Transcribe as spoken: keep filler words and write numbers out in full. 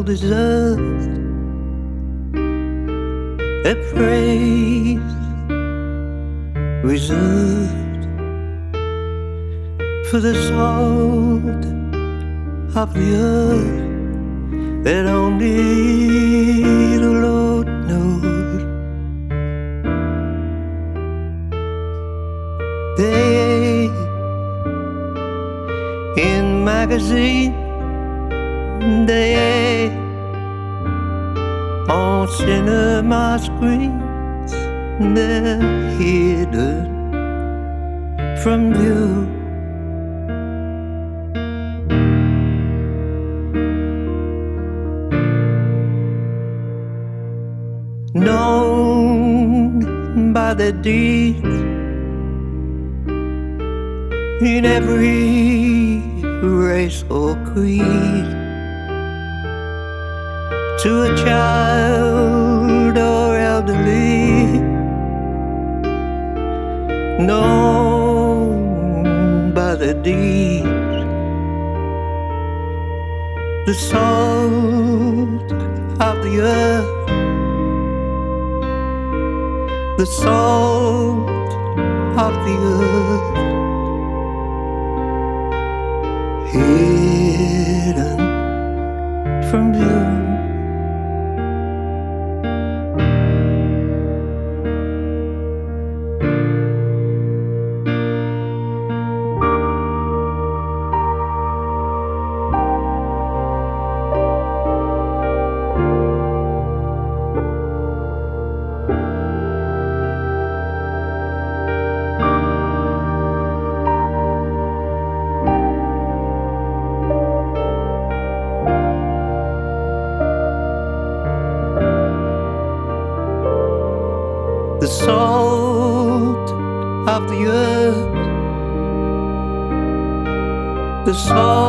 this earth a praise reserved for the salt of the earth that only the Lord knows. They in magazine, they on cinema screens, they're hidden from view. Known by their deeds in every race or creed, to a child or elderly, known by their deeds, the salt of the earth, the salt of the earth, hidden from view. The salt of the earth, the salt